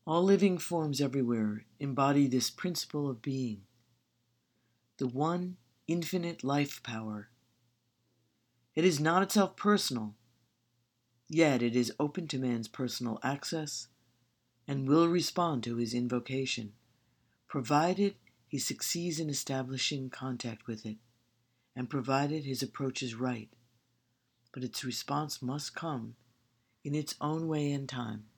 All living forms everywhere embody this principle of being, the one infinite life power. It is not itself personal, yet it is open to man's personal access and will respond to his invocation, provided he succeeds in establishing contact with it, and provided his approach is right. But its response must come in its own way and time.